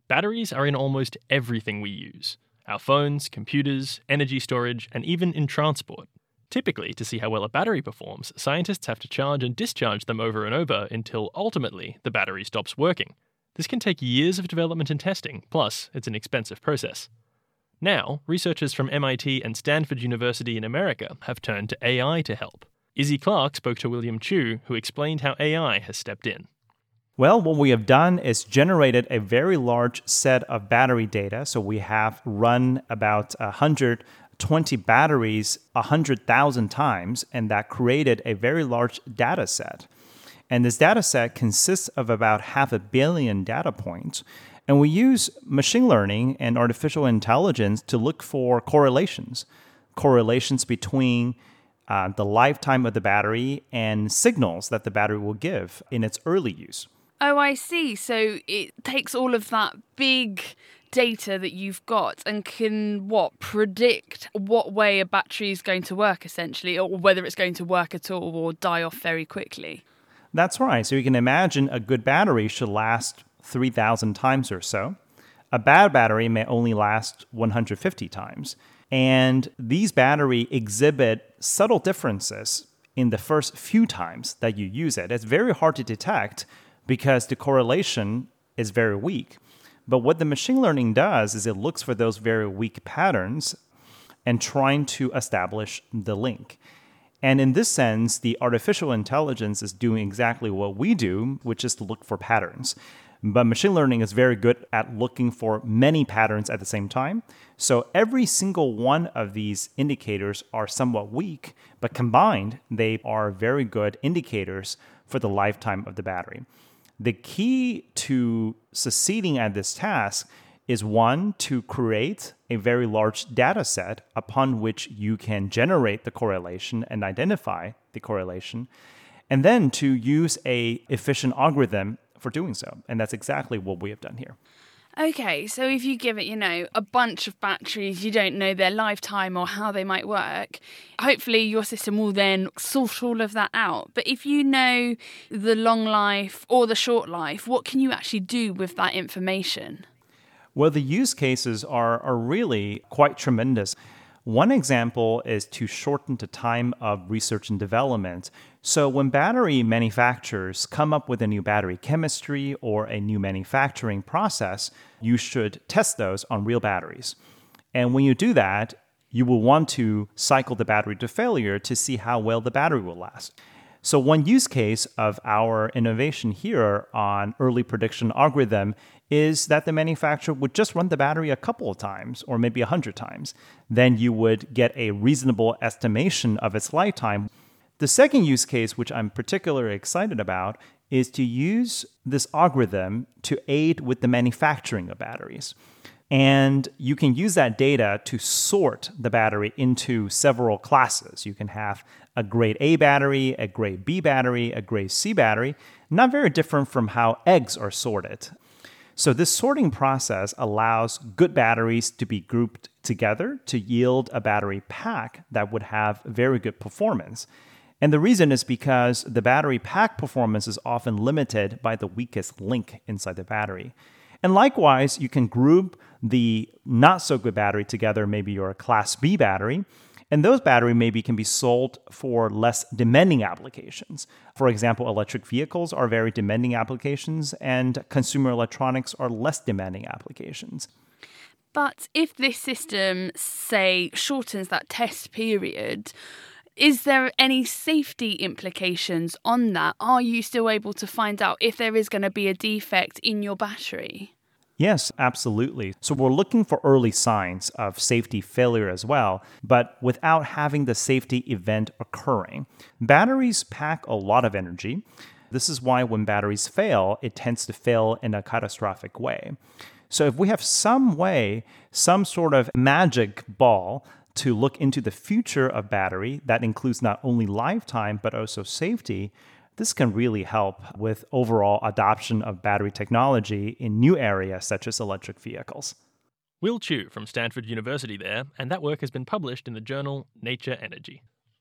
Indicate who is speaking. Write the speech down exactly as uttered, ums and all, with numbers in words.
Speaker 1: Batteries are in almost everything we use. Our phones, computers, energy storage, and even in transport. Typically, to see how well a battery performs, scientists have to charge and discharge them over and over until ultimately the battery stops working. This can take years of development and testing, plus it's an expensive process. Now, researchers from M I T and Stanford University in America have turned to A I to help. Izzy Clark spoke to William Chu, who explained how A I has stepped in.
Speaker 2: Well, what we have done is generated a very large set of battery data. So we have run about one hundred twenty batteries one hundred thousand times, and that created a very large data set. And this data set consists of about half a billion data points. And we use machine learning and artificial intelligence to look for correlations, correlations between uh, the lifetime of the battery and signals that the battery will give in its early use.
Speaker 3: Oh, I see. So it takes all of that big data that you've got and can, what, predict what way a battery is going to work, essentially, or whether it's going to work at all or die off very quickly.
Speaker 2: That's right. So you can imagine a good battery should last three thousand times or so. A bad battery may only last one hundred fifty times. And these batteries exhibit subtle differences in the first few times that you use it. It's very hard to detect because the correlation is very weak. But what the machine learning does is it looks for those very weak patterns and trying to establish the link. And in this sense, the artificial intelligence is doing exactly what we do, which is to look for patterns. But machine learning is very good at looking for many patterns at the same time. So every single one of these indicators are somewhat weak, but combined, they are very good indicators for the lifetime of the battery. The key to succeeding at this task is, one, to create a very large data set upon which you can generate the correlation and identify the correlation, and then to use a efficient algorithm for doing so. And that's exactly what we have done here.
Speaker 3: Okay, so if you give it, you know, a bunch of batteries, you don't know their lifetime or how they might work, hopefully your system will then sort all of that out. But if you know the long life or the short life, what can you actually do with that information?
Speaker 2: Well, the use cases are, are really quite tremendous. One example is to shorten the time of research and development. So when battery manufacturers come up with a new battery chemistry or a new manufacturing process, you should test those on real batteries. And when you do that, you will want to cycle the battery to failure to see how well the battery will last. So one use case of our innovation here on early prediction algorithm is that the manufacturer would just run the battery a couple of times or maybe a hundred times. Then you would get a reasonable estimation of its lifetime. The second use case, which I'm particularly excited about, is to use this algorithm to aid with the manufacturing of batteries. And you can use that data to sort the battery into several classes. You can have a grade A battery, a grade B battery, a grade C battery, not very different from how eggs are sorted. So this sorting process allows good batteries to be grouped together to yield a battery pack that would have very good performance. And the reason is because the battery pack performance is often limited by the weakest link inside the battery. And likewise, you can group the not-so-good battery together, maybe your Class B battery, and those batteries maybe can be sold for less demanding applications. For example, electric vehicles are very demanding applications, and consumer electronics are less demanding applications.
Speaker 3: But if this system, say, shortens that test period, is there any safety implications on that? Are you still able to find out if there is going to be a defect in your battery?
Speaker 2: Yes, absolutely. So we're looking for early signs of safety failure as well, but without having the safety event occurring. Batteries pack a lot of energy. This is why when batteries fail, it tends to fail in a catastrophic way. So if we have some way, some sort of magic ball to look into the future of battery that includes not only lifetime, but also safety, this can really help with overall adoption of battery technology in new areas such as electric vehicles.
Speaker 1: Will Chu from Stanford University there, and that work has been published in the journal Nature Energy.